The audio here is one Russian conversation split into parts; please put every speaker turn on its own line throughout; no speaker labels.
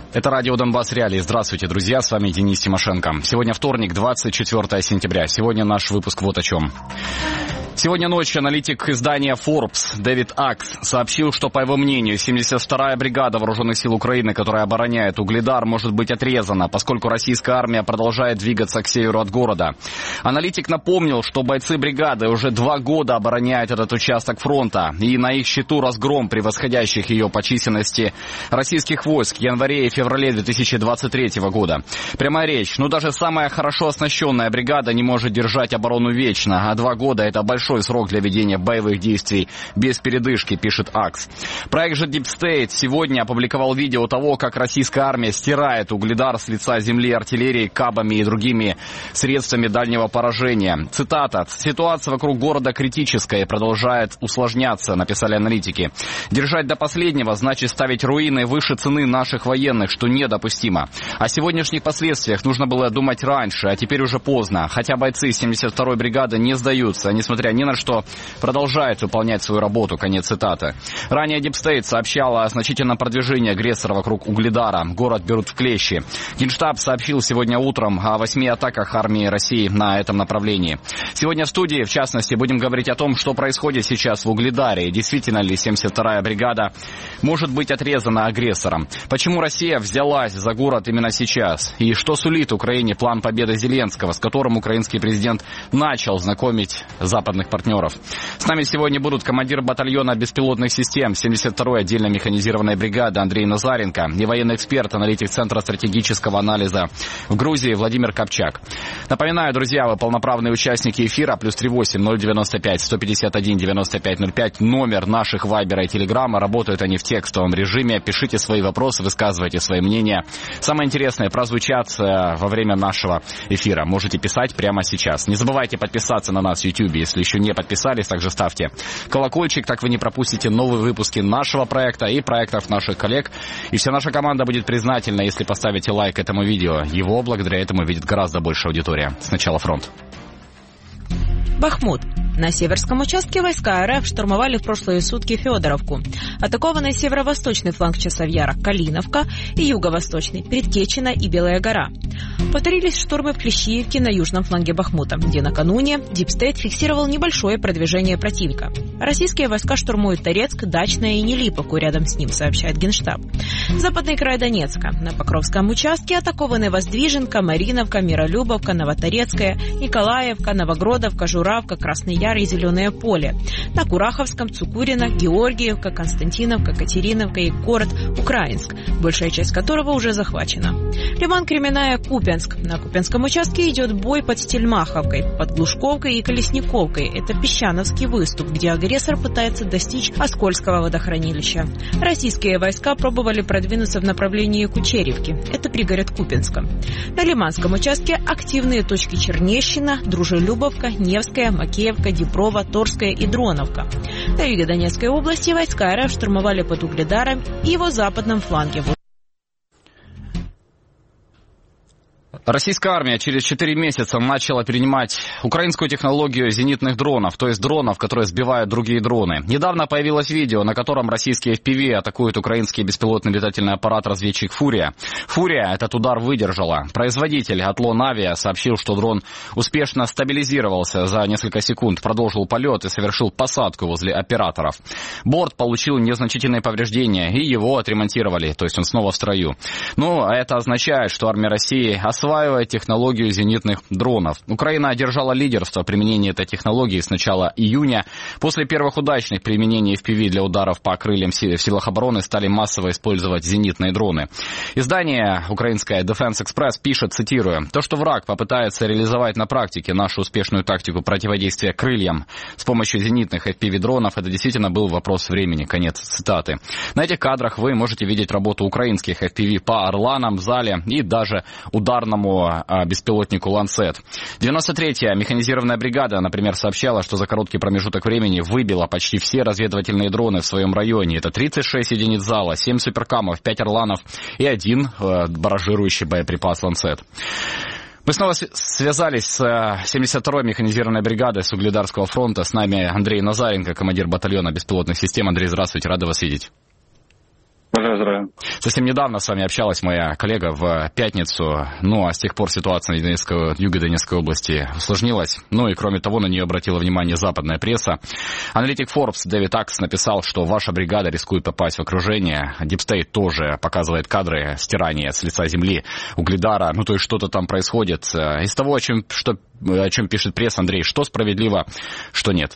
Это радио «Донбасс Реалии». Здравствуйте, друзья, с вами Денис Тимошенко. Сегодня вторник, 24 сентября. Сегодня наш выпуск вот о чем. Сегодня ночью аналитик издания Forbes Дэвид Акс сообщил, что, по его мнению, 72-я бригада Вооруженных сил Украины, которая обороняет Угледар, может быть отрезана, поскольку российская армия продолжает двигаться к северу от города. Аналитик напомнил, что бойцы бригады уже 2 года обороняют этот участок фронта, и на их счету разгром превосходящих ее по численности российских войск в январе и феврале 2023 года. Прямая речь. Даже самая хорошо оснащенная бригада не может держать оборону вечно, а 2 года — это большой срок для ведения боевых действий без передышки, пишет Акс. Проект же Deep State сегодня опубликовал видео того, как российская армия стирает Угледар с лица земли артиллерией, кабами и другими средствами дальнего поражения. Цитата. «Ситуация вокруг города критическая и продолжает усложняться», написали аналитики. «Держать до последнего значит ставить руины выше цены наших военных, что недопустимо. О сегодняшних последствиях нужно было думать раньше, а теперь уже поздно. Хотя бойцы 72-й бригады не сдаются, несмотря ни на что, продолжает выполнять свою работу». Конец цитаты. Ранее Deep State сообщала о значительном продвижении агрессора вокруг Угледара. Город берут в клещи. Генштаб сообщил сегодня утром о 8 атаках армии России на этом направлении. Сегодня в студии, в частности, будем говорить о том, что происходит сейчас в Угледаре. И действительно ли 72-я бригада может быть отрезана агрессором? Почему Россия взялась за город именно сейчас? И что сулит Украине план победы Зеленского, с которым украинский президент начал знакомить западных партнеров? С нами сегодня будут командир батальона беспилотных систем 72-й отдельно механизированной бригады Андрей Назаренко и военный эксперт, аналитик Центра стратегического анализа в Грузии Владимир Копчак. Напоминаю, друзья, вы полноправные участники эфира. +38 095 151 95 05. Номер наших вайбера и телеграмма. Работают они в текстовом режиме. Пишите свои вопросы, высказывайте свои мнения. Самое интересное прозвучат во время нашего эфира. Можете писать прямо сейчас. Не забывайте подписаться на нас в YouTube, если еще не подписались. Также ставьте колокольчик, так вы не пропустите новые выпуски нашего проекта и проектов наших коллег. И вся наша команда будет признательна, если поставите лайк этому видео. Его благодаря этому видит гораздо больше аудитория. Сначала фронт.
Бахмут. На северском участке войска РФ штурмовали в прошлые сутки Федоровку. Атакованы северо-восточный фланг Часовьяра, Калиновка и юго-восточный, Предкечина и Белая гора. Повторились штурмы в Клещиевке на южном фланге Бахмута, где накануне Deep State фиксировал небольшое продвижение противника. Российские войска штурмуют Торецк, Дачное и Нелиповку, рядом с ним, сообщает Генштаб. Западный край Донецка. На Покровском участке атакованы Воздвиженка, Мариновка, Миролюбовка, Новоторецкая, Николаевка, Новогродовка, Журавка, Красный Яр и Зеленое поле. На Кураховском, Цукурино, Георгиевка, Константиновка, Катериновка и город Украинск, большая часть которого уже захвачена. Лиман Кременная, Купянск. На Купянском участке идет бой под Стельмаховкой, под Глушковкой и Колесниковкой. Это Песчановский выступ, где агрессор пытается достичь Оскольского водохранилища. Российские войска пробовали продвинуться в направлении Кучеревки. Это пригород Купянска. На Лиманском участке активные точки Чернещина, Дружелюбовка, Невская, Макеевка, Диброва, Торская и Дроновка. На юге Донецкой области войска РФ штурмовали под Угледаром и его западном фланге.
Российская армия через 4 месяца начала перенимать украинскую технологию зенитных дронов, то есть дронов, которые сбивают другие дроны. Недавно появилось видео, на котором российские FPV атакуют украинский беспилотный летательный аппарат-разведчик «Фурия». «Фурия» этот удар выдержала. Производитель «Атлон Авиа» сообщил, что дрон успешно стабилизировался за несколько секунд, продолжил полет и совершил посадку возле операторов. Борт получил незначительные повреждения, и его отремонтировали, то есть он снова в строю. Это означает, что армия России осваивает технологию зенитных дронов. Украина одержала лидерство в применении этой технологии с начала июня. После первых удачных применений FPV для ударов по крыльям в силах обороны стали массово использовать зенитные дроны. Издание украинское Defense Express пишет, цитирую, «То, что враг попытается реализовать на практике нашу успешную тактику противодействия крыльям с помощью зенитных FPV-дронов, это действительно был вопрос времени». Конец цитаты. На этих кадрах вы можете видеть работу украинских FPV по «Орланам» в зале и даже ударному беспилотнику «Ланцет». 93-я механизированная бригада, например, сообщала, что за короткий промежуток времени выбила почти все разведывательные дроны в своем районе. Это 36 единиц зала, 7 суперкамов, 5 «Орланов» и 1 баражирующий боеприпас «Ланцет». Мы снова связались с 72-й механизированной бригадой с Угледарского фронта. С нами Андрей Назаренко, командир батальона беспилотных систем. Андрей, здравствуйте, рады вас видеть.
здравия.
Совсем недавно с вами общалась моя коллега в пятницу, ну а с тех пор ситуация в юге Донецкой области усложнилась. Ну и кроме того, на нее обратила внимание западная пресса. Аналитик Forbes Дэвид Акс написал, что ваша бригада рискует попасть в окружение. Deep State тоже показывает кадры стирания с лица земли Угледара. Ну то есть что-то там происходит. Из того, о чем пишет пресса, Андрей, что справедливо, что нет?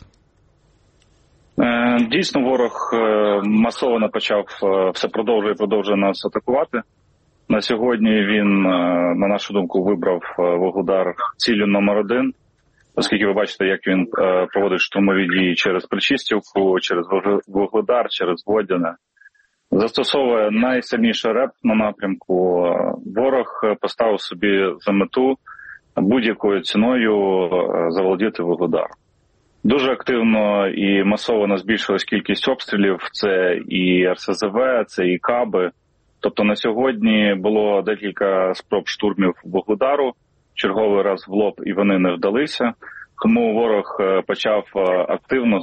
Дійсно, ворог масово почав, все продовжує нас атакувати. На сьогодні він, на нашу думку, вибрав Вугледар ціллю номер 1, оскільки ви бачите, як він проводить штурмові дії через Причистівку, через Вугледар, через Водяне. Застосовує найсильніший реп на напрямку. Ворог поставив собі за мету будь-якою ціною заволодіти Вугледаром. Дуже активно і масово збільшилась кількість обстрілів, це і РСЗВ, це і КАБи. Тобто на сьогодні було декілька спроб штурмів Вугледару, черговий раз в лоб, і вони не вдалися. Тому ворог почав активно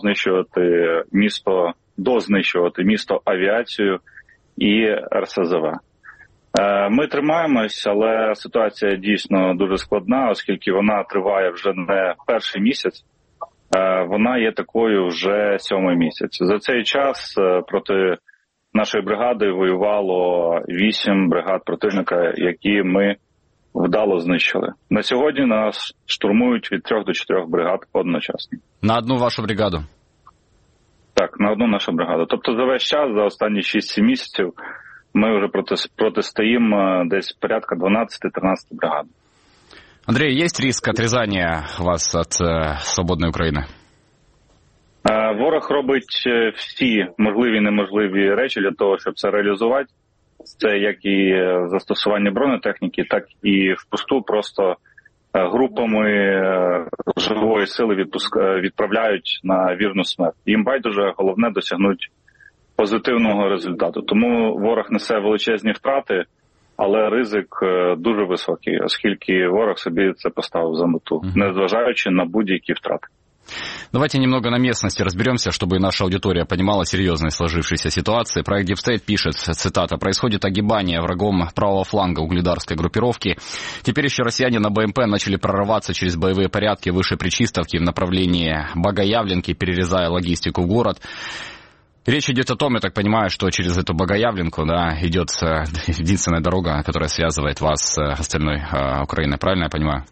дознищувати місто авіацію і РСЗВ. Ми тримаємось, але ситуація дійсно дуже складна, оскільки вона триває вже не перший місяць. Вона є такою вже 7-й місяць. За цей час проти нашої бригади воювало 8 бригад противника, які ми вдало знищили. На сьогодні нас штурмують від 3 до 4 бригад одночасно.
На одну вашу бригаду?
Так, на одну нашу бригаду. Тобто за весь час, за останні 6-7 місяців, ми вже протистоїмо десь порядка 12-13 бригад.
Андрей, есть риск отрезания вас от свободной Украины?
Ворог робить всі можливі і неможливі речі для того, щоб це реалізувати. Це як і застосування бронетехніки, так і впусту просто групами живої сили відправляють на вірну смерть. Їм байдуже, головне досягнути позитивного результату. Тому ворог несе величезні втрати, але ризик дуже високий, оскільки ворог собі це поставив за мету, незважаючи на будь-які втрати.
Давайте немного на местности разберемся, чтобы наша аудитория понимала серьезность сложившейся ситуации. Проект Deep State пишет, цитата, «Происходит огибание врагом правого фланга угледарской группировки. Теперь еще россияне на БМП начали прорываться через боевые порядки выше Причистовки в направлении Богоявленки, перерезая логистику в город». Речь идет о том, я так понимаю, что через эту Богоявленку, да, идет единственная дорога, которая связывает вас с остальной Украиной. Правильно я понимаю?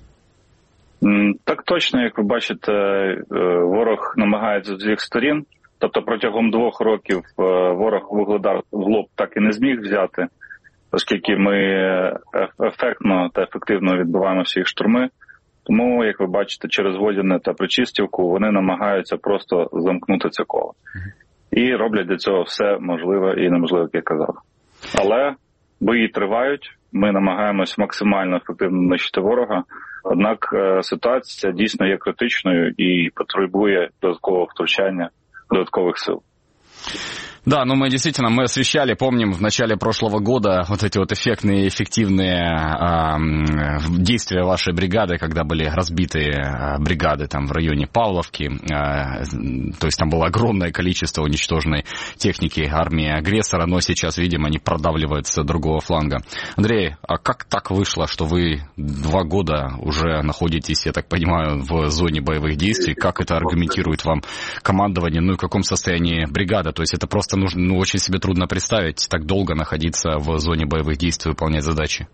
Так точно, як ви бачите, ворог намагається з усіх сторін. Тобто протягом 2 років ворог Вугледар в лоб так і не зміг взяти, оскільки ми ефектно та ефективно відбиваємо всі їх штурми. Тому, як ви бачите, через Водяне та Причистівку вони намагаються просто замкнути це коло. І роблять для цього все можливе і неможливе, як я казав. Але бої тривають, ми намагаємось максимально ефективно нищити ворога, однак ситуація дійсно є критичною і потребує додаткового втручання, додаткових сил.
Да, ну мы действительно, освещали, помним, в начале прошлого года вот эти вот эффектные, эффективные действия вашей бригады, когда были разбиты бригады там в районе Павловки, то есть там было огромное количество уничтоженной техники армии агрессора, но сейчас, видимо, они продавливаются с другого фланга. Андрей, а как так вышло, что вы 2 года уже находитесь, я так понимаю, в зоне боевых действий? Как это аргументирует вам командование? Ну и в каком состоянии бригада? То есть это просто нужно, очень себе трудно представить, так долго находиться в зоне боевых действий, выполнять задачи.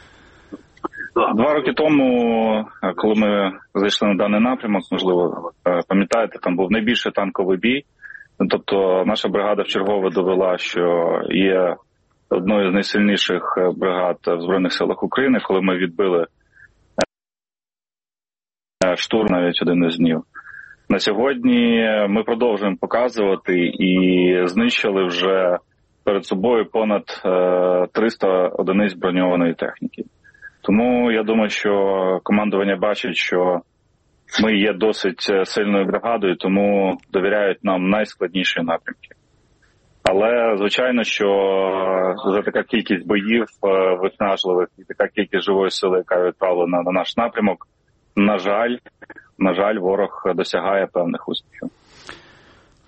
2 роки тому, коли ми зайшли на даний напрямок, можливо, пам'ятаєте, там був найбільший танковий бій. Тобто наша бригада вчергове довела, що є одною з найсильніших бригад в Збройних силах України, коли ми відбили штурм навіть один із днів. На сьогодні ми продовжуємо показувати і знищили вже перед собою понад 300 одиниць броньованої техніки. Тому я думаю, що командування бачить, що ми є досить сильною бригадою, тому довіряють нам найскладніші напрямки. Але, звичайно, що вже така кількість боїв виснажливих і така кількість живої сили, яка відправлена на наш напрямок, на жаль, ворог досягає певних успіхів.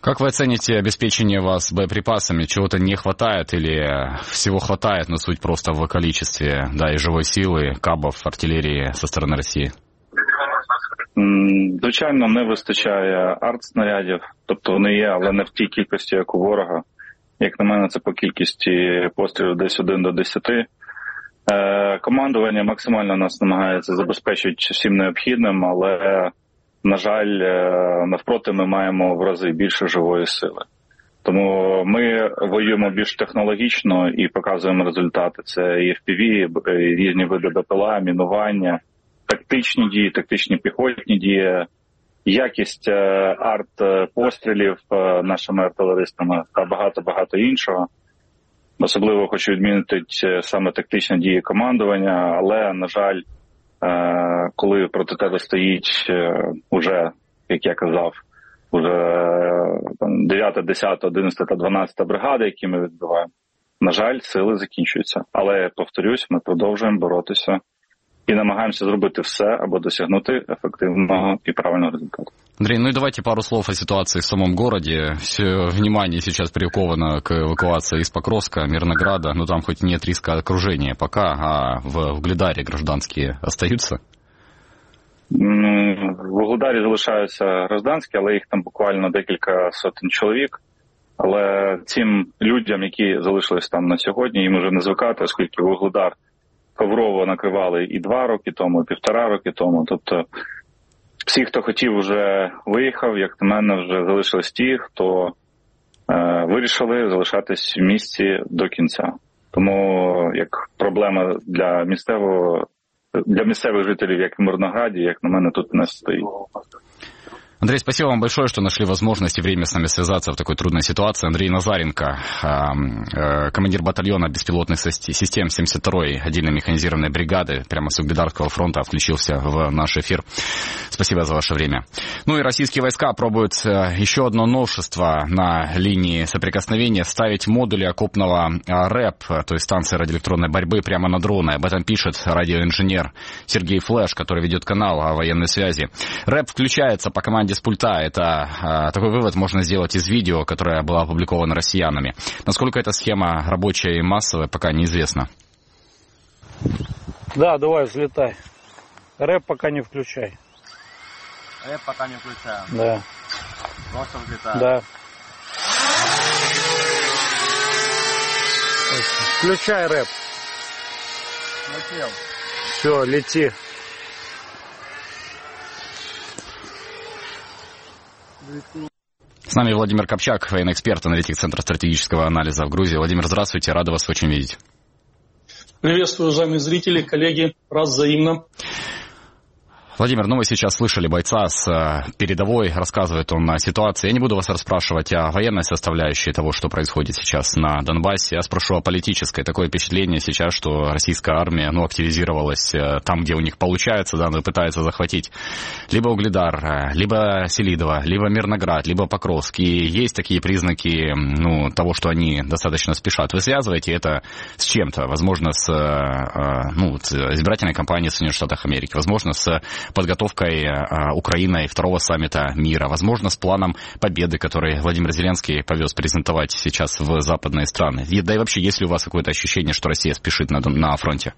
Как вы оцените обеспечение вас боеприпасами? Чего-то не хватает или всего хватает, но суть просто в количестве, да, и живой силы, кабов, артилерії со сторони Росії?
Звичайно, не вистачає артснарядів, тобто вони є, але не в тій кількості, як у ворога. Як на мене, це по кількості пострілів десь 1 до 10. Командування максимально нас намагається забезпечити всім необхідним, але, на жаль, навпроти ми маємо в рази більше живої сили. Тому ми воюємо більш технологічно і показуємо результати. Це і FPV, і різні види БПЛА, мінування, тактичні дії, тактичні піхотні дії, якість арт-пострілів нашими артилеристами та багато-багато іншого. Особливо хочу відмінити саме тактичні дії командування, але, на жаль, коли проти тебе стоїть уже, як я казав, уже 9, 10, 11 та 12 бригади, які ми відбиваємо, на жаль, сили закінчуються. Але, повторюсь, ми продовжуємо боротися и намагаемся зробити все, аби досягнути ефективного и правильного результата.
Андрей, ну и давайте пару слов о ситуации в самом городе. Все внимание сейчас приковано к эвакуации из Покровска, Мирнограда, но там хоть нет риска окружения пока, а в Вугледаре гражданские остаются?
В Вугледарі залишаються гражданські, але їх там буквально декілька сотень чоловік. Але цим людям, які залишились там на сьогодні, їм вже не звикати, оскільки Вугледар коврово накривали і 2 роки тому, і 1,5 роки тому. Тобто всі, хто хотів, вже виїхав, як на мене, вже залишились ті, хто вирішили залишатись в місті до кінця. Тому як проблема для місцевих жителів, як в Мирнограді, як на мене, тут не стоїть.
Андрей, спасибо вам большое, что нашли возможность и время с нами связаться в такой трудной ситуации. Андрей Назаренко, командир батальона беспилотных систем 72-й отдельной механизированной бригады, прямо с Угледарского фронта, включился в наш эфир. Спасибо за ваше время. Ну и российские войска пробуют еще одно новшество на линии соприкосновения — ставить модули окопного РЭП, то есть станции радиоэлектронной борьбы, прямо на дроны. Об этом пишет радиоинженер Сергей Флеш, который ведет канал о военной связи. РЭП включается по команде с пульта. Это такой вывод можно сделать из видео, которое было опубликовано россиянами. Насколько эта схема рабочая и массовая, пока неизвестно.
Да, давай, взлетай. рэп пока не включай.
Рэп пока не включаем?
Да.
Просто взлетаем?
Да. Включай рэп.
Включил.
Все, лети.
С нами Владимир Копчак, военный эксперт, аналитик Центра стратегического анализа в Грузии. Владимир, здравствуйте, рады вас очень видеть.
Приветствую, уважаемые зрители, коллеги, раз взаимно.
Владимир, ну вы сейчас слышали бойца с передовой, рассказывает он о ситуации. Я не буду вас расспрашивать о военной составляющей того, что происходит сейчас на Донбассе. Я спрошу о политической. Такое впечатление сейчас, что российская армия активизировалась там, где у них получается, да, но пытается захватить либо Угледар, либо Селидово, либо Мирноград, либо Покровск. И есть такие признаки того, что они достаточно спешат. Вы связываете это с чем-то? Возможно, с избирательной кампанией в Соединенных Штатах Америки, возможно, с подготовкой Украины второго саммита мира, возможно, с планом победы, который Владимир Зеленский повез презентовать сейчас в западные страны. Да и вообще, есть ли у вас какое-то ощущение, что Россия спешит на фронте?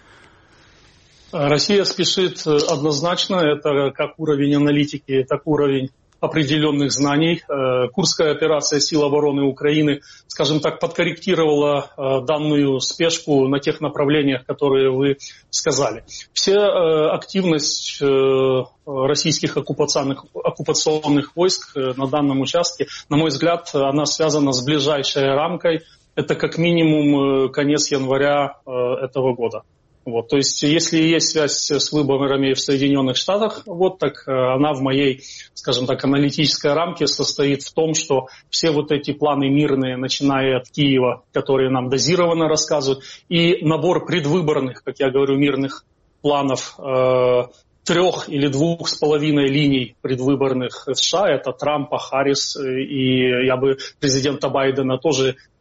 Россия спешит однозначно. Это как уровень аналитики, так уровень определенных знаний. Курская операция сил обороны Украины, скажем так, подкорректировала данную спешку на тех направлениях, которые вы сказали. Вся активность российских оккупационных войск на данном участке, на мой взгляд, она связана с ближайшей рамкой. Это как минимум конец января этого года. То есть, если есть связь с выборами в Соединенных Штатах, так она в моей, скажем так, аналитической рамке состоит в том, что все эти планы мирные, начиная от Киева, которые нам дозированно рассказывают, и набор предвыборных, как я говорю, мирных планов 3 или 2,5 линий предвыборных в США, это Трампа, Харрис и президента Байдена тоже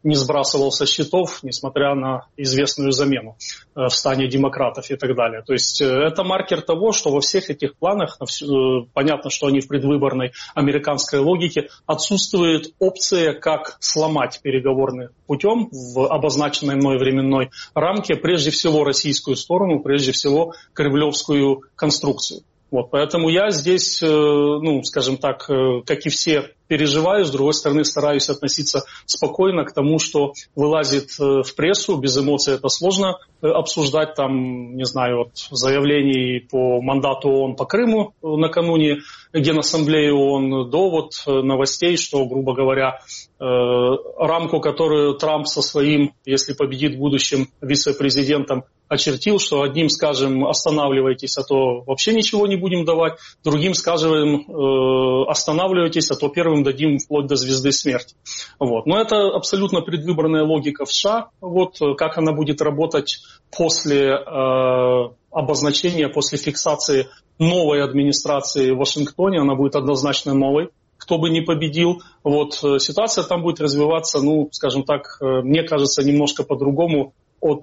не сбрасывал со счетов, несмотря на известную замену в стане демократов и так далее. То есть это маркер того, что во всех этих планах, понятно, что они в предвыборной американской логике, отсутствует опция, как сломать переговорным путем в обозначенной мной временной рамке, прежде всего российскую сторону, прежде всего кремлевскую конструкцию. Вот, поэтому я здесь, скажем так, как и все, переживаю, с другой стороны стараюсь относиться спокойно к тому, что вылазит в прессу, без эмоций это сложно обсуждать, там, не знаю, от заявлений по мандату ООН по Крыму накануне Генассамблеи ООН до вот новостей, что, грубо говоря, рамку, которую Трамп со своим, если победит в будущем, вице-президентом очертил, что одним скажем останавливайтесь, а то вообще ничего не будем давать, другим скажем останавливайтесь, а то первым дадим вплоть до звезды смерти. Вот. Но это абсолютно предвыборная логика в США. Вот как она будет работать после обозначения, после фиксации новой администрации в Вашингтоне, она будет однозначно новой. Кто бы ни победил, вот ситуация там будет развиваться, скажем так, мне кажется, немножко по-другому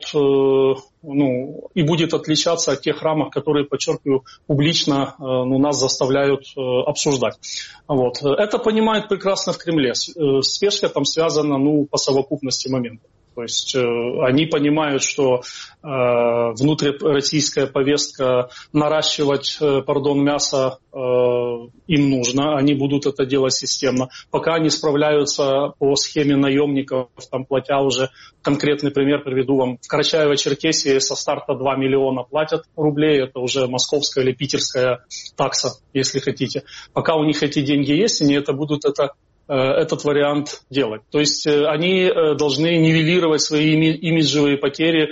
и будет отличаться от тех рамок, которые, подчеркиваю, публично нас заставляют обсуждать. Вот. Это понимают прекрасно в Кремле. Спешка там связана по совокупности моментов. То есть они понимают, что внутрироссийская повестка наращивать, мясо им нужно, они будут это делать системно. Пока они справляются по схеме наемников, там платя уже, конкретный пример приведу вам, в Карачаево-Черкесии со старта 2 миллиона платят рублей, это уже московская или питерская такса, если хотите. Пока у них эти деньги есть, они будут этот вариант делать. То есть они должны нивелировать свои имиджевые потери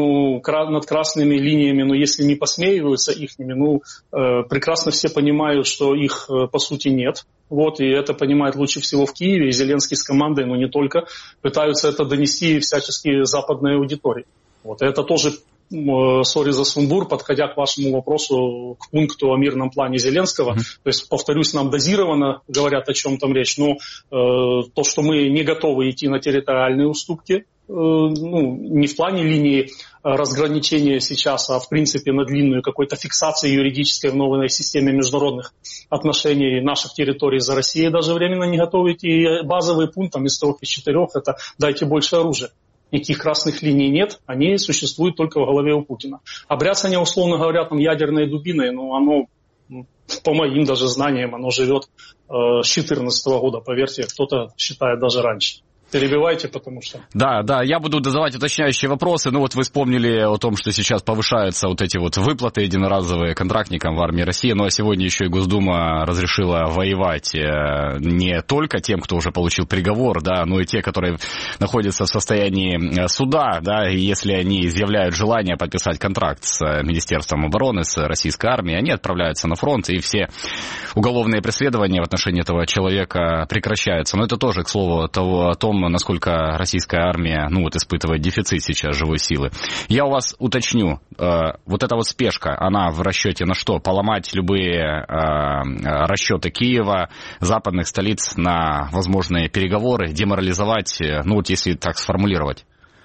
над красными линиями, но если не посмеиваются ихними, прекрасно все понимают, что их по сути нет. Вот, и это понимают лучше всего в Киеве, и Зеленский с командой, но не только, пытаются это донести всячески западной аудитории. Вот, это тоже, сори за сумбур, подходя к вашему вопросу, к пункту о мирном плане Зеленского. То есть, повторюсь, нам дозированно говорят, о чем там речь, но то, что мы не готовы идти на территориальные уступки, не в плане линии разграничения сейчас, а в принципе на длинную какой-то фиксации юридической в новой системе международных отношений наших территорий за Россией даже временно не готовы идти. И базовый пункт из 3 из 4 – это дайте больше оружия. Никаких красных линий нет, они существуют только в голове у Путина. А бряцание, условно говоря, ядерной дубиной, оно, по моим даже знаниям, оно живет с 2014 года, поверьте, кто-то считает даже раньше. Перебивайте, потому что... Да,
я буду задавать уточняющие вопросы. Вы вспомнили о том, что сейчас повышаются эти выплаты единоразовые контрактникам в армии России. А сегодня еще и Госдума разрешила воевать не только тем, кто уже получил приговор, но и те, которые находятся в состоянии суда, и если они изъявляют желание подписать контракт с Министерством обороны, с российской армией, они отправляются на фронт, и все уголовные преследования в отношении этого человека прекращаются. Но это тоже, к слову, о том, насколько российская армия, испытывает дефицит сейчас живой силы. Я у вас уточню, эта спешка, она в расчете на что? Поломать любые расчеты Киева, западных столиц на возможные переговоры, деморализовать, если так сформулировать?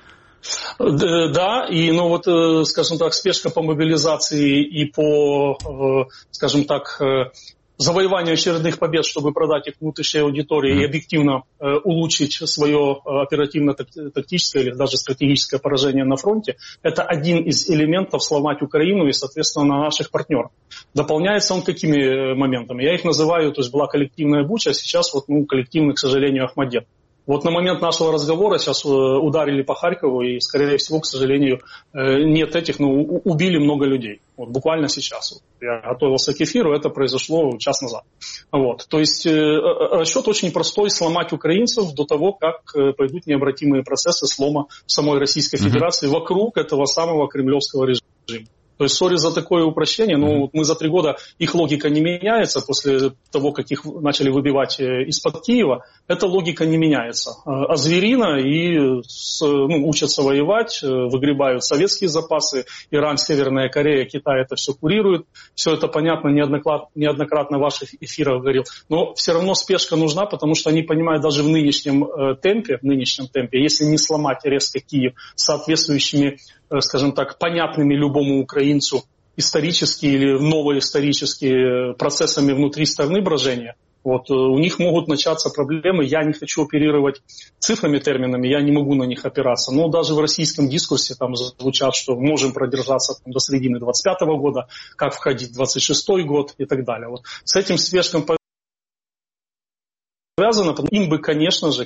Да, и, скажем так, спешка по мобилизации и по, скажем так, завоеванию очередных побед, чтобы продать их внутренней аудитории и объективно улучшить свое оперативно-тактическое или даже стратегическое поражение на фронте, это один из элементов сломать Украину и, соответственно, наших партнеров. Дополняется он какими моментами? Я их называю, то есть была коллективная Буча, а сейчас коллективный, к сожалению, Ахмадет. На момент нашего разговора сейчас ударили по Харькову, и, скорее всего, к сожалению, нет этих, убили много людей. Буквально сейчас. Я готовился к эфиру, это произошло час назад. То есть расчет очень простой: сломать украинцев до того, как пойдут необратимые процессы слома самой Российской Федерации вокруг этого самого кремлевского режима. То есть, сори за такое упрощение, но мы за 3 года, их логика не меняется после того, как их начали выбивать из-под Киева. Эта логика не меняется. А зверина и учатся воевать, выгребают советские запасы, Иран, Северная Корея, Китай это все курируют. Все это понятно, неоднократно в ваших эфирах говорил. Но все равно спешка нужна, потому что они понимают даже в нынешнем темпе, если не сломать резко Киев соответствующими, скажем так, понятными любому украинцу исторические или новоисторические процессами внутри страны брожения, у них могут начаться проблемы. Я не хочу оперировать цифрами, терминами, я не могу на них опираться. Но даже в российском дискурсе там звучат, что можем продержаться до середины 2025 года, как входить в 2026 год и так далее. С этим спешком связано. Им бы, конечно же,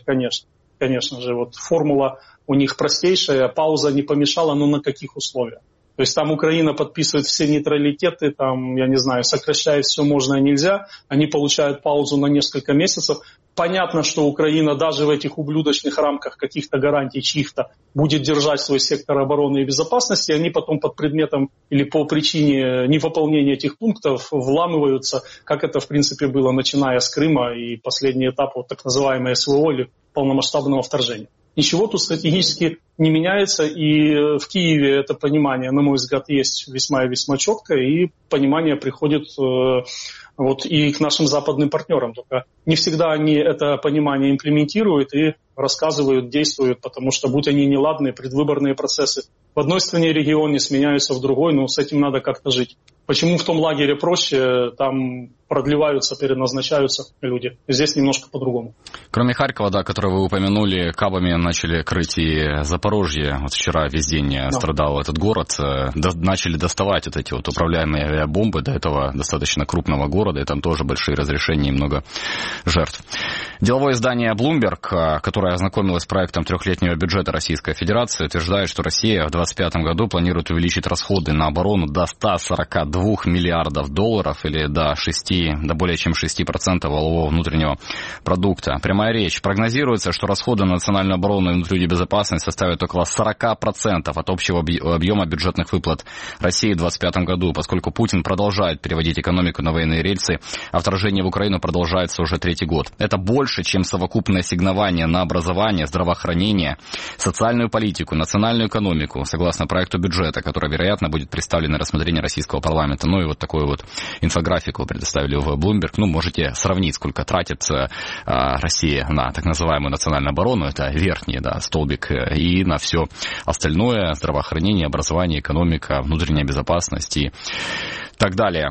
формула у них простейшая, пауза не помешала, но на каких условиях? То есть там Украина подписывает все нейтралитеты, там, я не знаю, сокращает все можно и нельзя, они получают паузу на несколько месяцев. Понятно, что Украина даже в этих ублюдочных рамках каких-то гарантий чьих-то будет держать свой сектор обороны и безопасности, они потом под предметом или по причине невыполнения этих пунктов вламываются, как это в принципе было, начиная с Крыма и последний этап так называемой СВО или полномасштабного вторжения. Ничего тут стратегически не меняется, и в Киеве это понимание, на мой взгляд, есть весьма и весьма четкое, и понимание приходит и к нашим западным партнерам. Только не всегда они это понимание имплементируют и рассказывают, действуют, потому что, будь они неладные, предвыборные процессы в одной стране регионе сменяются в другой, но с этим надо как-то жить. Почему в том лагере проще, там продлеваются, переназначаются люди. Здесь немножко по-другому.
Кроме Харькова, который вы упомянули, кабами начали крыть и Запорожье. Вчера весь день страдал этот город. Начали доставать эти управляемые авиабомбы до этого достаточно крупного города, и там тоже большие разрешения и много жертв. Деловое издание Bloomberg, которое ознакомилось с проектом трехлетнего бюджета Российской Федерации, утверждает, что Россия в 2025 году планирует увеличить расходы на оборону до 142 миллиардов долларов или до более чем 6% валового внутреннего продукта. Прямая речь. Прогнозируется, что расходы на национальную оборону и внутреннюю безопасность составят около 40% от общего объема бюджетных выплат России в 2025 году, поскольку Путин продолжает переводить экономику на военные рельсы, а вторжение в Украину продолжается уже 3-й год. Это больше, чем совокупное ассигнование на образование, здравоохранение, социальную политику, национальную экономику, согласно проекту бюджета, который, вероятно, будет представлен на рассмотрение российского парламента. И такую инфографику предоставили в Bloomberg. Можете сравнить, сколько тратит Россия на так называемую национальную оборону, это верхний столбик, и на все остальное, здравоохранение, образование, экономика, внутренняя безопасность и так далее.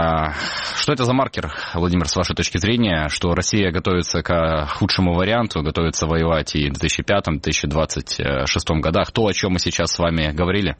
Что это за маркер, Владимир, с вашей точки зрения, что Россия готовится к худшему варианту, готовится воевать и в 2025-2026 годах? То, о чем мы сейчас с вами говорили?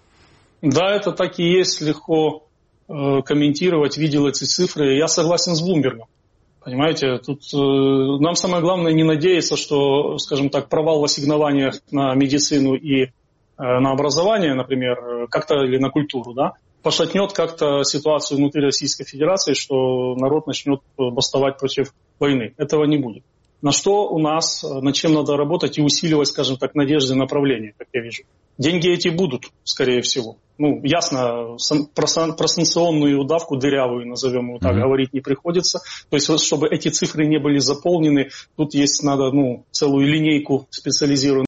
Да, это так и есть, легко комментировать, видел эти цифры. Я согласен с Блумбергом. Понимаете, тут нам самое главное не надеяться, что, скажем так, провал в ассигнованиях на медицину и на образование, например, как-то или на культуру, пошатнет как-то ситуацию внутри Российской Федерации, что народ начнет бастовать против войны. Этого не будет. На что у нас, над чем надо работать и усиливать, скажем так, надежды направления, как я вижу. Деньги эти будут, скорее всего. Ясно, про санкционную удавку, дырявую, назовем его так, говорить не приходится. То есть, чтобы эти цифры не были заполнены, тут надо целую линейку специализированных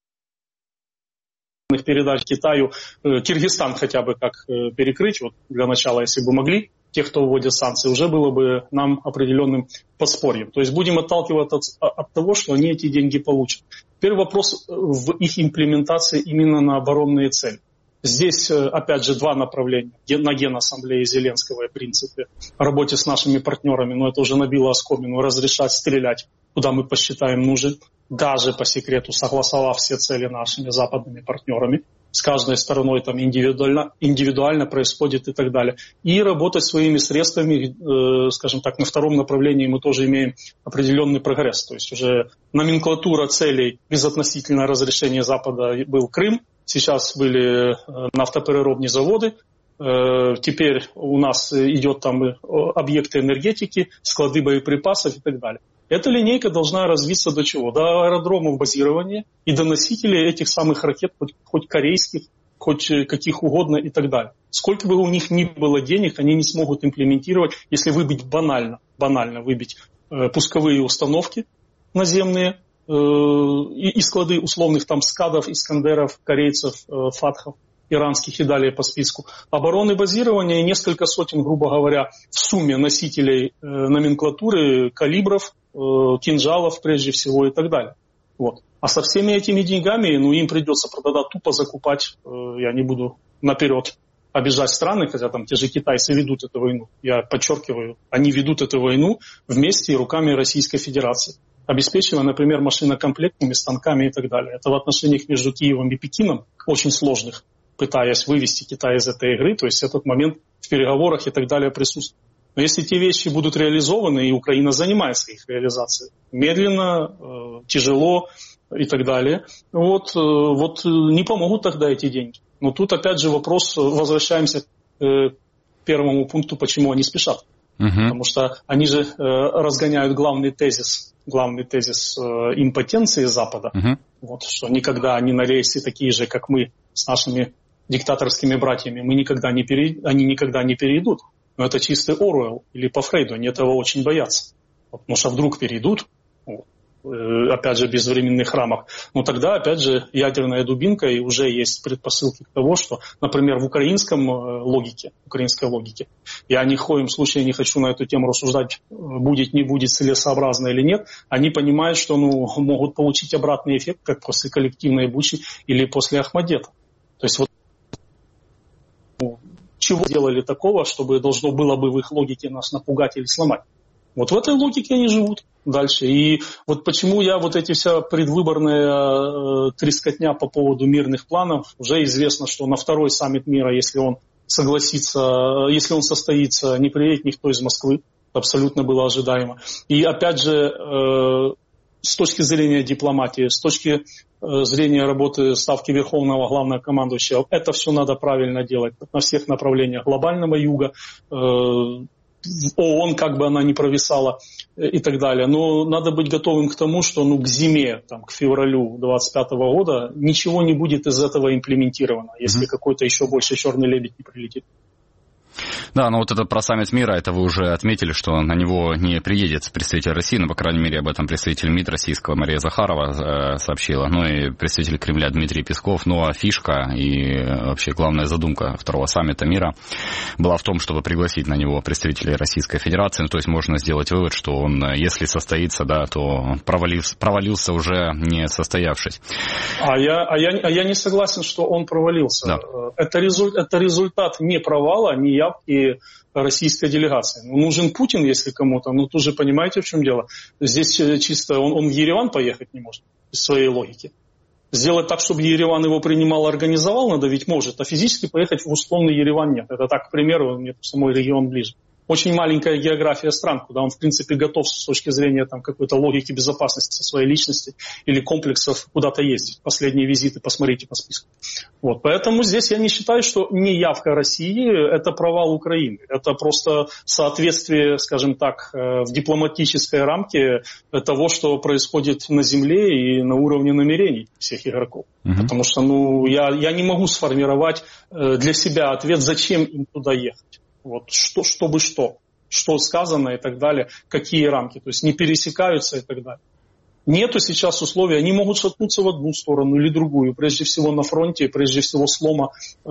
передач Китаю, Киргизстан хотя бы как перекрыть, для начала, если бы могли, тех, кто вводит санкции, уже было бы нам определенным подспорьем. То есть будем отталкиваться от того, что они эти деньги получат. Теперь вопрос в их имплементации именно на оборонные цели. Здесь, опять же, 2 направления. На Генассамблее Зеленского, в принципе, работе с нашими партнерами, но это уже набило оскомину, разрешать стрелять, куда мы посчитаем нужен, даже по секрету согласовав все цели нашими западными партнерами. С каждой стороной там индивидуально происходит и так далее. И работать своими средствами, скажем так, на втором направлении мы тоже имеем определенный прогресс. То есть уже номенклатура целей безотносительно разрешения Запада был Крым. Сейчас были нафтопереробные заводы. Теперь у нас идет там объекты энергетики, склады боеприпасов и так далее. Эта линейка должна развиться до чего? До аэродромов базирования и до носителей этих самых ракет, хоть корейских, хоть каких угодно и так далее. Сколько бы у них ни было денег, они не смогут имплементировать, если выбить банально выбить пусковые установки наземные и склады условных там скадов, искандеров, корейцев, фатхов, иранских и далее по списку. Обороны базирования и несколько сотен, грубо говоря, в сумме носителей номенклатуры, калибров, кинжалов прежде всего и так далее. Вот. А со всеми этими деньгами, им придется тогда тупо закупать, я не буду наперед обижать страны, хотя там те же китайцы ведут эту войну. Я подчеркиваю, они ведут эту войну вместе и руками Российской Федерации, обеспечивая, например, машинокомплектными, станками и так далее. Это в отношениях между Киевом и Пекином, очень сложных, пытаясь вывести Китай из этой игры, то есть этот момент в переговорах и так далее присутствует. Но если те вещи будут реализованы, и Украина занимается их реализацией, медленно, тяжело и так далее, вот не помогут тогда эти деньги. Но тут опять же вопрос, возвращаемся к первому пункту, почему они спешат. Потому что они же разгоняют главный тезис импотенции Запада, вот, что никогда они на рейсы такие же, как мы, с нашими диктаторскими братьями, они никогда не перейдут. Но это чистый Оруэлл или по Фрейду, они этого очень боятся. Потому что вдруг перейдут, опять же, без временных рамок, но тогда, опять же, ядерная дубинка, и уже есть предпосылки к тому, что, например, в украинской логике, я ни в коем случае не хочу на эту тему рассуждать, будет, не будет, целесообразно или нет, они понимают, что могут получить обратный эффект, как после коллективной Бучи или после Ахмадета. То есть вот чего сделали такого, чтобы должно было бы в их логике нас напугать или сломать. Вот в этой логике они живут дальше. И вот почему я вот эти вся предвыборная трескотня по поводу мирных планов, уже известно, что на второй саммит мира, если он состоится, не приедет никто из Москвы. Абсолютно было ожидаемо. И опять же, с точки зрения дипломатии, с точки зрения работы Ставки Верховного Главнокомандующего, это все надо правильно делать на всех направлениях глобального юга, ООН, как бы она ни провисала и так далее. Но надо быть готовым к тому, что к зиме, к февралю 2025 года ничего не будет из этого имплементировано, если какой-то еще больше черный лебедь не прилетит.
Да, но вот это про саммит мира, это вы уже отметили, что на него не приедет представитель России, по крайней мере, об этом представитель МИД российского Мария Захарова сообщила, и представитель Кремля Дмитрий Песков. А фишка и вообще главная задумка второго саммита мира была в том, чтобы пригласить на него представителей Российской Федерации. То есть можно сделать вывод, что он, если состоится, то провалился уже не состоявшись.
А я не согласен, что он провалился. Да. Это результат не провала, не явки российской делегации. Нужен Путин, если кому-то, тут же понимаете, в чем дело. Здесь чисто он в Ереван поехать не может, из своей логики. Сделать так, чтобы Ереван его принимал, организовал, надо ведь может, а физически поехать в условный Ереван нет. Это так, к примеру, мне мой регион ближе. Очень маленькая география стран, куда он, в принципе, готов с точки зрения какой-то логики безопасности своей личности или комплексов куда-то ездить. Последние визиты посмотрите по списку. Вот. Поэтому здесь я не считаю, что неявка России – это провал Украины. Это просто соответствие, скажем так, в дипломатической рамке того, что происходит на земле и на уровне намерений всех игроков. Потому что я не могу сформировать для себя ответ, зачем им туда ехать. Вот что сказано и так далее, какие рамки, то есть не пересекаются и так далее. Нету сейчас условий, они могут шатнуться в одну сторону или другую, прежде всего на фронте, прежде всего слома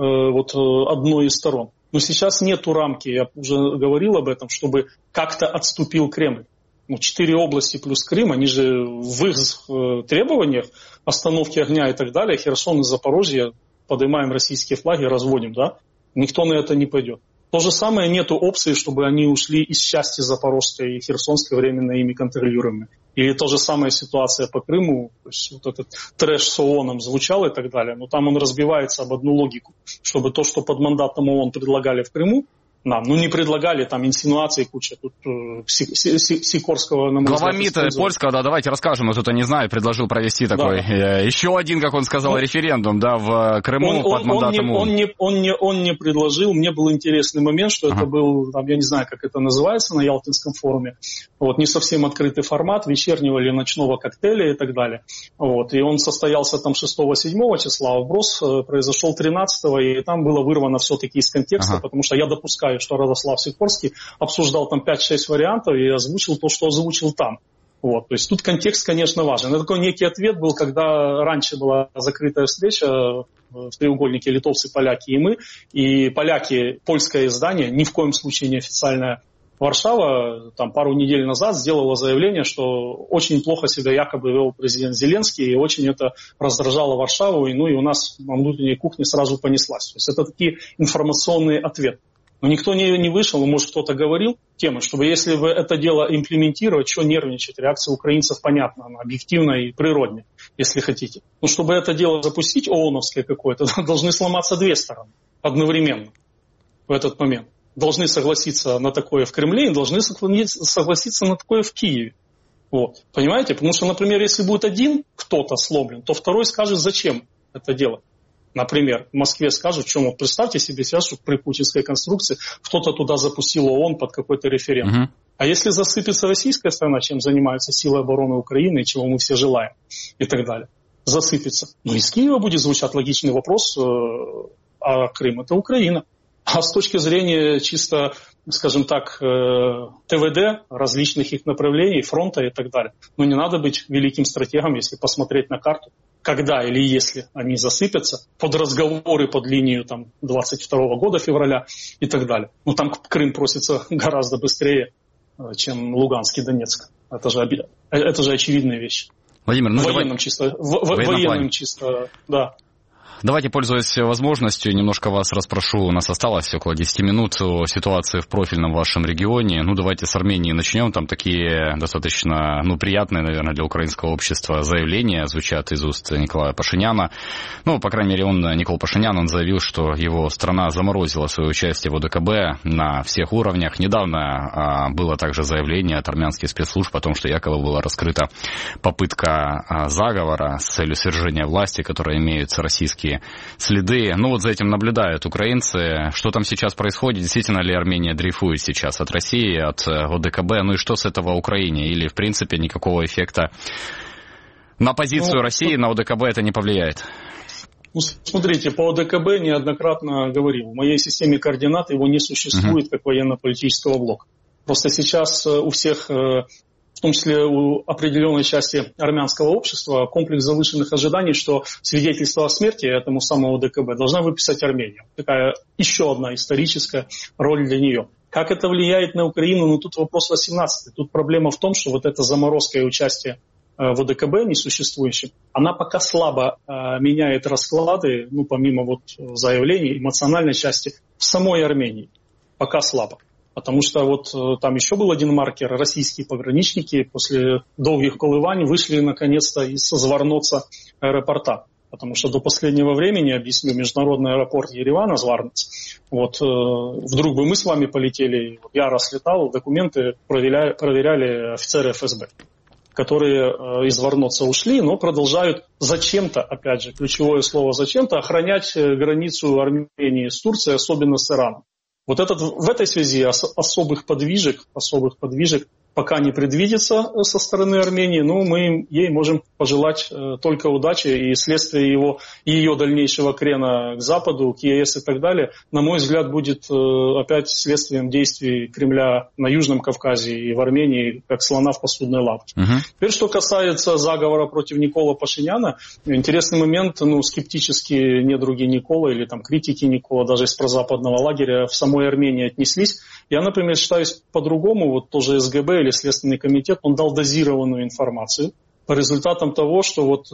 одной из сторон. Но сейчас нету рамки, я уже говорил об этом, чтобы как-то отступил Кремль. 4 области плюс Крым, они же в их требованиях остановки огня и так далее, Херсон и Запорожье, поднимаем российские флаги, разводим, да? Никто на это не пойдет. То же самое, нету опции, чтобы они ушли из части Запорожской и Херсонской, временно ими контролируемой. Или та же самая ситуация по Крыму, то есть вот этот трэш с ООНом звучал и так далее, но там он разбивается об одну логику, чтобы то, что под мандатом ООН предлагали в Крыму, нам. Ну, не предлагали там инсинуации куча. Тут Сикорского, на мой
глава
взгляд,
МИДа польского, да, давайте расскажем, кто-то не знает, предложил провести такой, еще один, как он сказал, референдум, да, в Крыму под мандатом ООН.
Он не предложил. Мне был интересный момент, что это был, там, я не знаю, как это называется, на Ялтинском форуме. Вот, не совсем открытый формат, вечернего или ночного коктейля и так далее. Вот, и он состоялся там 6-7 числа, а вброс произошел 13-го, и там было вырвано все-таки из контекста, потому что я допускаю, что Радослав Сикорский обсуждал там 5-6 вариантов и озвучил то, что озвучил там. Вот, то есть тут контекст, конечно, важен. Это такой некий ответ был, когда раньше была закрытая встреча в треугольнике литовцы, поляки и мы. И поляки, польское издание, ни в коем случае не официальное, Варшава там пару недель назад сделала заявление, что очень плохо себя якобы вел президент Зеленский, и очень это раздражало Варшаву, и, ну и у нас на внутренней кухне сразу понеслась. То есть это такие информационные ответы. Но никто не вышел, может кто-то говорил темы, чтобы если вы это дело имплементировать, что нервничать, реакция украинцев понятна, она объективна и природная, если хотите. Но чтобы это дело запустить, ООНовское какое-то, должны сломаться две стороны одновременно в этот момент. Должны согласиться на такое в Кремле и должны согласиться на такое в Киеве. Вот. Понимаете? Потому что, например, если будет один кто-то сломлен, то второй скажет, зачем это делать. Например, в Москве скажут, что, вот, представьте себе сейчас, что при путинской конструкции кто-то туда запустил ООН под какой-то референдум. А если засыпется российская страна, чем занимаются силы обороны Украины, чего мы все желаем, и так далее, засыпется. Ну, из Киева будет звучать логичный вопрос, а Крым – это Украина. А с точки зрения чисто, скажем так, ТВД, различных их направлений, фронта и так далее, ну, не надо быть великим стратегом, если посмотреть на карту, когда или если они засыпятся, под разговоры, под линию там 22 года, февраля и так далее. Ну, там Крым просится гораздо быстрее, чем Луганск и Донецк. Это же очевидная вещь.
Владимир, ну
военным чисто, да.
Давайте, пользуясь возможностью, немножко вас расспрошу. У нас осталось около 10 минут о ситуации в профильном вашем регионе. Ну, давайте с Армении начнем. Там такие достаточно, приятные, наверное, для украинского общества заявления звучат из уст Николая Пашиняна. Ну, по крайней мере, Никол Пашинян, он заявил, что его страна заморозила свое участие в ОДКБ на всех уровнях. Недавно было также заявление от армянских спецслужб о том, что якобы была раскрыта попытка заговора с целью свержения власти, которая имеются российские следы. Ну, вот за этим наблюдают украинцы. Что там сейчас происходит? Действительно ли Армения дрейфует сейчас от России, от ОДКБ? Ну и что с этого Украине? Или, в принципе, никакого эффекта на позицию России, на ОДКБ это не повлияет?
Ну, смотрите, по ОДКБ неоднократно говорил. В моей системе координат его не существует как военно-политического блока. Просто сейчас у всех, в том числе у определенной части армянского общества, комплекс завышенных ожиданий, что свидетельство о смерти этому самому ОДКБ должна выписать Армения. Такая еще одна историческая роль для нее. Как это влияет на Украину? Ну, тут вопрос 18. Тут проблема в том, что вот эта заморозка и участие в ОДКБ несуществующем, она пока слабо меняет расклады, ну, помимо вот заявлений, эмоциональной части в самой Армении. Пока слабо. Потому что вот там еще был один маркер. Российские пограничники после долгих колываний вышли наконец-то из Зварноца аэропорта. Потому что до последнего времени, объясню, международный аэропорт Еревана, Зварноц, вот вдруг бы мы с вами полетели, я раз летал, документы проверяли офицеры ФСБ, которые из Зварноца ушли, но продолжают зачем-то, опять же, ключевое слово зачем-то, охранять границу Армении с Турцией, особенно с Ираном. Вот в этой связи особых подвижек пока не предвидится со стороны Армении, но мы ей можем пожелать только удачи, и следствие ее дальнейшего крена к Западу, к ЕС и так далее, на мой взгляд, будет опять следствием действий Кремля на Южном Кавказе и в Армении, как слона в посудной лавке. Теперь, что касается заговора против Никола Пашиняна, интересный момент, скептические недруги Никола или там критики Никола, даже из прозападного лагеря, в самой Армении отнеслись. Я, например, считаю по-другому, вот тоже СГБ или Следственный комитет, он дал дозированную информацию по результатам того, что вот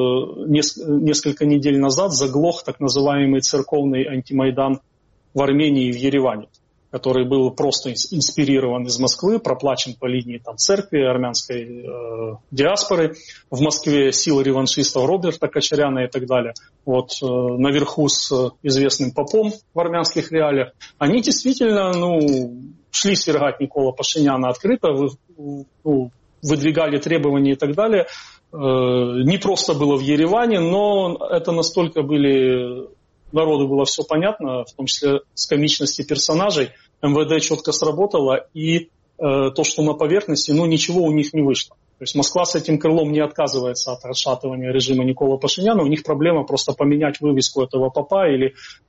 несколько недель назад заглох так называемый церковный антимайдан в Армении и в Ереване. который был просто инспирирован из Москвы, проплачен по линии там, церкви, армянской диаспоры. В Москве силы реваншистов Роберта Кочаряна и так далее. Вот наверху с известным попом в армянских реалиях. Они действительно шли свергать Никола Пашиняна открыто, выдвигали требования и так далее. Не просто было в Ереване, но это настолько народу было все понятно, в том числе с комичности персонажей. МВД четко сработало, и то, что на поверхности, ничего у них не вышло. То есть Москва с этим крылом не отказывается от расшатывания режима Никола Пашиняна. У них проблема просто поменять вывеску этого попа или,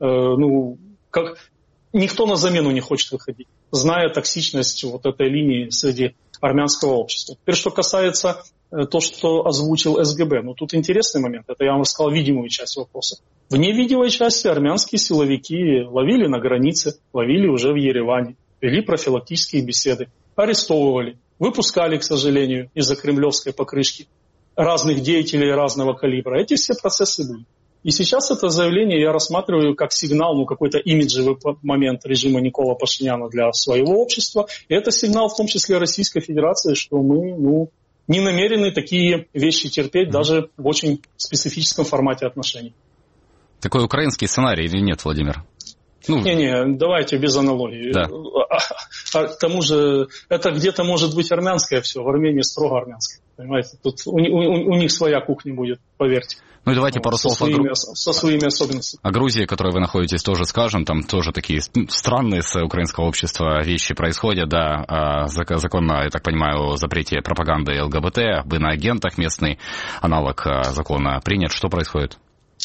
никто на замену не хочет выходить, зная токсичность вот этой линии среди армянского общества. Теперь, что касается то, что озвучил СГБ. Тут интересный момент. Это я вам рассказал видимую часть вопроса. В невидимой части армянские силовики ловили на границе, ловили уже в Ереване, вели профилактические беседы, арестовывали, выпускали, к сожалению, из-за кремлевской покрышки разных деятелей разного калибра. Эти все процессы были. И сейчас это заявление я рассматриваю как сигнал, какой-то имиджевый момент режима Никола Пашиняна для своего общества. И это сигнал в том числе Российской Федерации, что мы, не намерены такие вещи терпеть даже в очень специфическом формате отношений.
Такой украинский сценарий или нет, Владимир?
Не, давайте без аналогии.
Да.
К тому же это где-то может быть армянское все, в Армении строго армянское. Понимаете, тут у них своя кухня будет, поверьте.
И давайте пару слов
со своими особенностями.
О Грузии, в которой вы находитесь, тоже скажем. Там тоже такие странные с украинского общества вещи происходят. Да, закон, я так понимаю, о запрете пропаганды ЛГБТ, об иноагентах, местный аналог закона принят. Что происходит?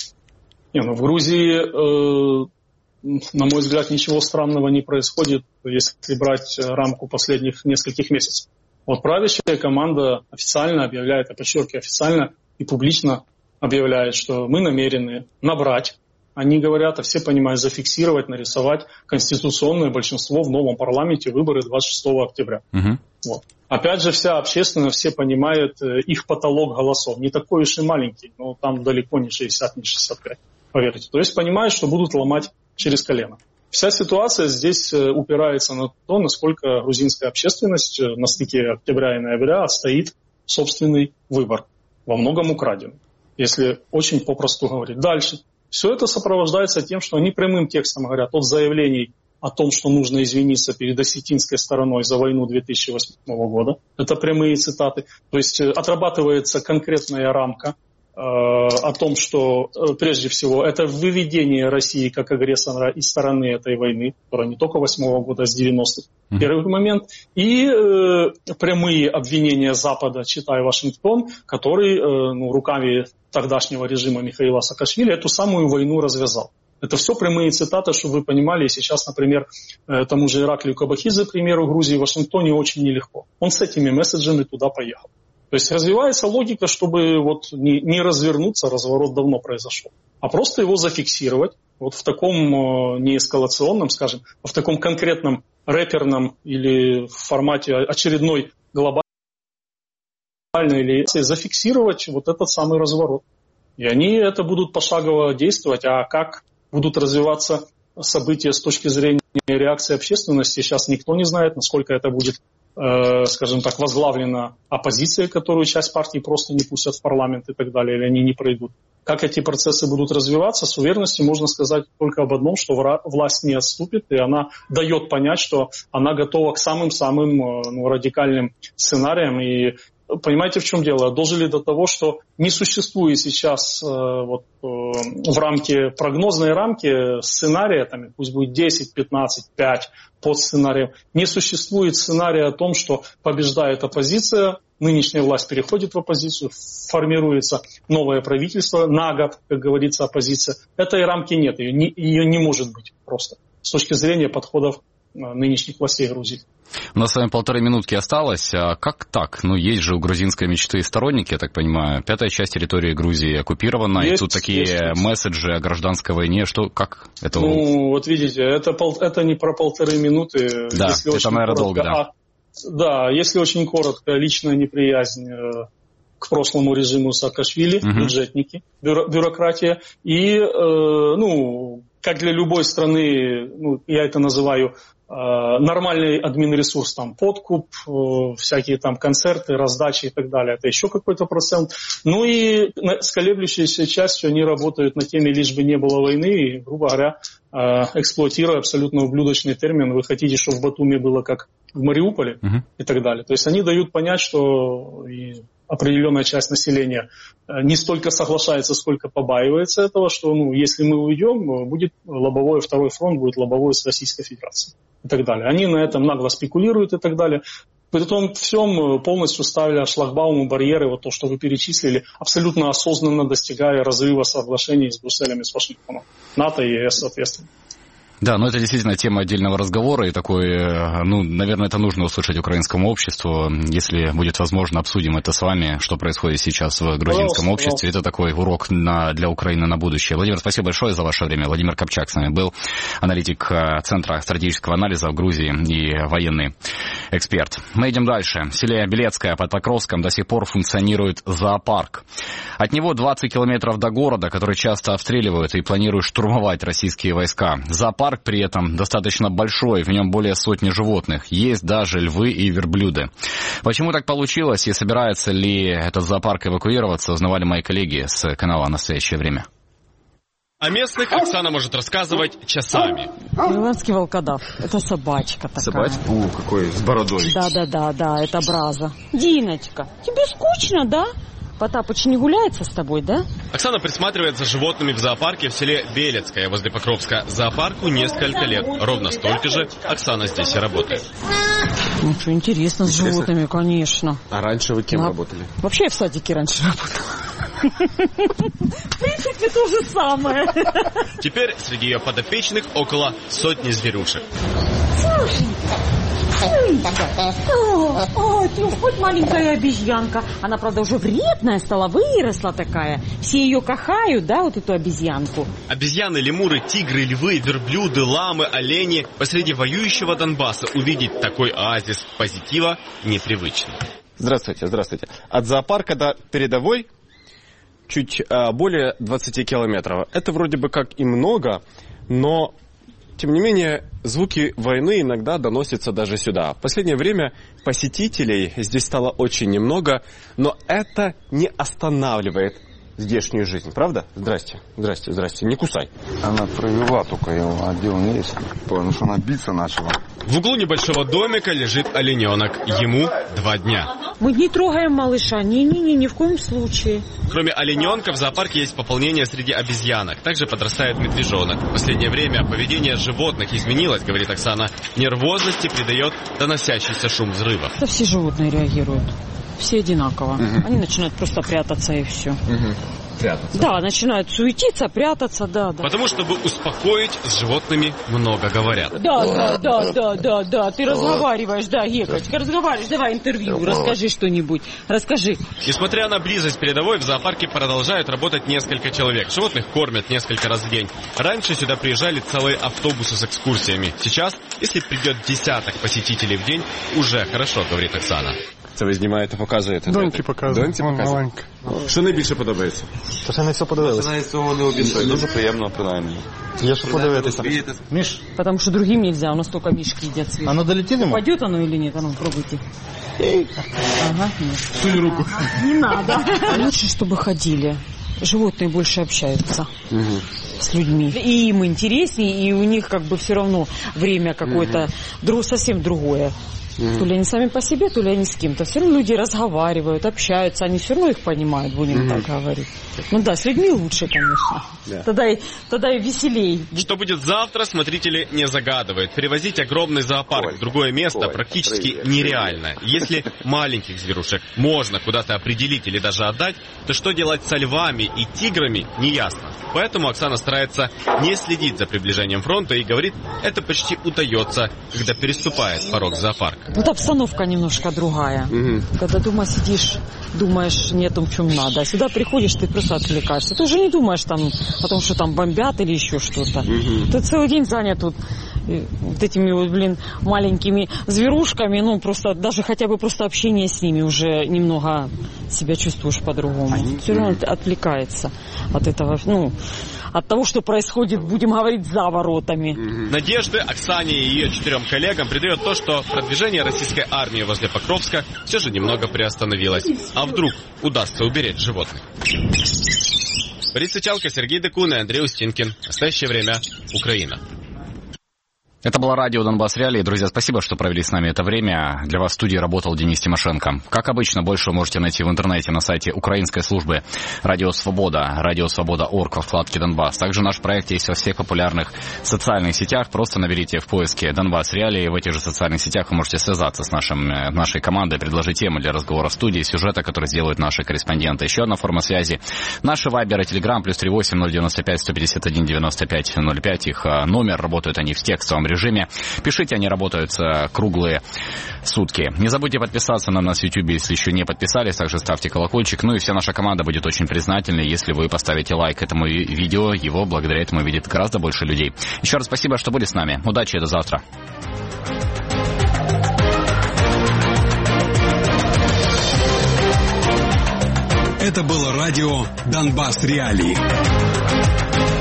В Грузии, на мой взгляд, ничего странного не происходит, если брать рамку последних нескольких месяцев. Вот правящая команда официально объявляет, я подчеркиваю, официально и публично объявляет, что мы намерены набрать, они говорят, а все понимают, зафиксировать, нарисовать конституционное большинство в новом парламенте, выборы 26 октября.
Угу.
Вот. Опять же, вся общественность, все понимают их потолок голосов. Не такой уж и маленький, но там далеко не 60, не 65, поверьте. То есть понимают, что будут ломать через колено. Вся ситуация здесь упирается на то, насколько грузинская общественность на стыке октября и ноября отстоит собственный выбор, во многом украденный, если очень попросту говорить. Дальше. Все это сопровождается тем, что они прямым текстом говорят от заявлений о том, что нужно извиниться перед осетинской стороной за войну 2008 года. Это прямые цитаты. То есть отрабатывается конкретная рамка о том, что прежде всего это выведение России как агрессора из стороны этой войны, которая не только 8 года, а с 90-х. Первый момент. И прямые обвинения Запада, читай Вашингтон, который руками тогдашнего режима Михаила Саакашвили эту самую войну развязал. Это все прямые цитаты, чтобы вы понимали. Сейчас, например, тому же Ираклию Кабахидзе, к примеру, в Грузии, в Вашингтоне очень нелегко. Он с этими месседжами туда поехал. То есть развивается логика, чтобы не развернуться, разворот давно произошел, а просто его зафиксировать в таком не эскалационном, скажем, а в таком конкретном рэперном или в формате очередной глобальной или зафиксировать этот самый разворот. И они это будут пошагово действовать, а как будут развиваться события с точки зрения реакции общественности, сейчас никто не знает, насколько это будет, скажем так, возглавлена оппозиция, которую часть партий просто не пустят в парламент и так далее, или они не пройдут. Как эти процессы будут развиваться, с уверенностью можно сказать только об одном, что власть не отступит, и она дает понять, что она готова к самым-самым радикальным сценариям. И понимаете, в чем дело? Дожили до того, что не существует сейчас в рамке, прогнозной рамки сценария, пусть будет 10, 15, 5 подсценариев, не существует сценария о том, что побеждает оппозиция, нынешняя власть переходит в оппозицию, формируется новое правительство, на год, как говорится, оппозиция. Этой рамки нет, ее не может быть просто с точки зрения подходов нынешних властей Грузии.
У нас с вами 1,5 минутки осталось. А как так? Есть же у грузинской мечты сторонники, я так понимаю. 5-я часть территории Грузии оккупирована, и тут такие месседжи о гражданской войне. Как это?
Видите, это не про 1,5 минуты.
Да,
если
это, наверное, долго, да.
Да, если очень коротко, личная неприязнь к прошлому режиму Саакашвили, бюджетники, бюрократия, и как для любой страны, ну, я это называю нормальный админресурс, там, подкуп, всякие там концерты, раздачи и так далее. Это еще какой-то процент. Ну и с колеблющейся частью они работают на теме «лишь бы не было войны», и, грубо говоря, эксплуатируя абсолютно ублюдочный термин. Вы хотите, чтобы в Батуми было как в Мариуполе и так далее. То есть они дают понять, что и определенная часть населения не столько соглашается, сколько побаивается этого, что ну, если мы уйдем, будет лобовой второй фронт, будет лобовой с Российской Федерацией и так далее. Они на этом нагло спекулируют и так далее. При том всем полностью ставя шлагбаумы, барьеры, вот то, что вы перечислили, абсолютно осознанно достигая разрыва соглашений с Брюсселем и с Вашингтоном, НАТО и ЕС, соответственно.
Да, но это действительно тема отдельного разговора, и такой, ну, наверное, это нужно услышать украинскому обществу. Если будет возможно, обсудим это с вами, что происходит сейчас в грузинском обществе. Это такой урок для Украины на будущее. Владимир, спасибо большое за ваше время. Владимир Копчак с нами был, аналитик Центра стратегического анализа в Грузии и военный эксперт. Мы идем дальше. В селе Белецкое под Покровском до сих пор функционирует зоопарк. От него 20 километров до города, который часто обстреливают и планируют штурмовать российские войска. Зоопарк при этом достаточно большой, в нем более сотни животных. Есть даже львы и верблюды. Почему так получилось и собирается ли этот зоопарк эвакуироваться, узнавали мои коллеги с канала «Настоящее время».
О местных Оксана может рассказывать часами.
Ирландский волкодав. Это собачка такая.
Собачка? Какой, с бородой.
Да, это Браза. Диночка, тебе скучно, да? Потапыч не гуляется с тобой, да?
Оксана присматривает за животными в зоопарке в селе Белецкое возле Покровска. Зоопарку несколько лет. Ровно столько же Оксана здесь и работает.
Ну, что интересно с животными, конечно.
А раньше вы кем работали?
Вообще я в садике раньше работала. В принципе, то же самое.
Теперь среди ее подопечных около сотни зверюшек.
Хоть маленькая обезьянка. Она, правда, уже вредная стала, выросла такая. Все ее кахают, да, вот эту обезьянку.
Обезьяны, лемуры, тигры, львы, верблюды, ламы, олени. Посреди воюющего Донбасса увидеть такой оазис позитива непривычно.
Здравствуйте. От зоопарка до передовой чуть более 20 километров. Это вроде бы как и много, но... Тем не менее, звуки войны иногда доносятся даже сюда. В последнее время посетителей здесь стало очень немного, но это не останавливает здешнюю жизнь, правда? Здрасте, не кусай.
Она провела, только я отдел не есть, потому что она биться начала.
В углу небольшого домика лежит олененок. Ему 2 дня.
Мы не трогаем малыша, ни в коем случае.
Кроме олененка в зоопарке есть пополнение среди обезьянок. Также подрастает медвежонок. В последнее время поведение животных изменилось, говорит Оксана. Нервозности придает доносящийся шум взрывов.
Да все животные реагируют. Все одинаково. Они начинают просто прятаться и все.
Прятаться?
Да, начинают суетиться, прятаться, да.
Потому, чтобы успокоить, с животными много говорят.
Да. Ты разговариваешь, да, Гекочка, разговариваешь. Давай интервью, расскажи что-нибудь. Расскажи.
Несмотря на близость передовой, в зоопарке продолжают работать несколько человек. Животных кормят несколько раз в день. Раньше сюда приезжали целые автобусы с экскурсиями. Сейчас, если придет десяток посетителей в день, уже хорошо, говорит Оксана.
Це ви знімаєте, показуєте?
Доньки показують. Маленька.
Що найбільше подобається?
Та ще не все подивилися.
Навіть цього не обіцяю. Дуже приємно, принаймні.
Є що подивитися. Міш?
Потому что другим нельзя, у нас только мишки едят свежие.
Оно долетели?
Пойдет оно или нет? А ну, пробуйте. Ага, нет.
Сунь руку.
Не надо. Лучше, чтобы ходили. Животные больше общаются с людьми. И им интереснее, и у них как бы все равно время какое-то совсем другое. То ли они сами по себе, то ли они с кем-то. Все равно люди разговаривают, общаются, они все равно их понимают, будем так говорить. Ну да, с людьми лучше, конечно. Да. Тогда и веселей.
Что будет завтра, смотрители не загадывают. Перевозить огромный зоопарк в другое место практически нереально. Если маленьких зверушек можно куда-то определить или даже отдать, то что делать со львами и тиграми, неясно. Поэтому Оксана старается не следить за приближением фронта и говорит, это почти удается, когда переступает порог зоопарка.
Вот обстановка немножко другая. Когда дома сидишь, думаешь не о том, чем надо. А сюда приходишь, ты просто отвлекаешься. Ты уже не думаешь там о том, что там бомбят или еще что-то. Ты целый день занят тут вот этими вот, маленькими зверушками, ну, просто, даже хотя бы просто общение с ними уже немного себя чувствуешь по-другому. Все равно отвлекается от этого, ну, от того, что происходит, будем говорить, за воротами.
Надежды Оксане и ее 4 коллегам придает то, что продвижение российской армии возле Покровска все же немного приостановилось. А вдруг удастся уберечь животных? Борис Сычалко, Сергей Декун и Андрей Устинкин. В настоящее время Украина.
Это было радио «Донбасс Реалии». Друзья, спасибо, что провели с нами это время. Для вас в студии работал Денис Тимошенко. Как обычно, больше вы можете найти в интернете на сайте украинской службы «Радио Свобода», «Радиосвобода.орг» во вкладке «Донбасс». Также наш проект есть во всех популярных социальных сетях. Просто наберите в поиске «Донбасс Реалии». В этих же социальных сетях вы можете связаться с нашей командой, предложить темы для разговора в студии, сюжета, который сделают наши корреспонденты. Еще одна форма связи. Наши Вайбер и Телеграм, +38 095 151 95 05. Их номер, работают они в текстовом режиме. Пишите, они работают круглые сутки. Не забудьте подписаться на нас в YouTube, если еще не подписались. Также ставьте колокольчик. Ну и вся наша команда будет очень признательна, если вы поставите лайк этому видео. Его благодаря этому видит гораздо больше людей. Еще раз спасибо, что были с нами. Удачи и до завтра.
Это было радио «Донбасс Реалии».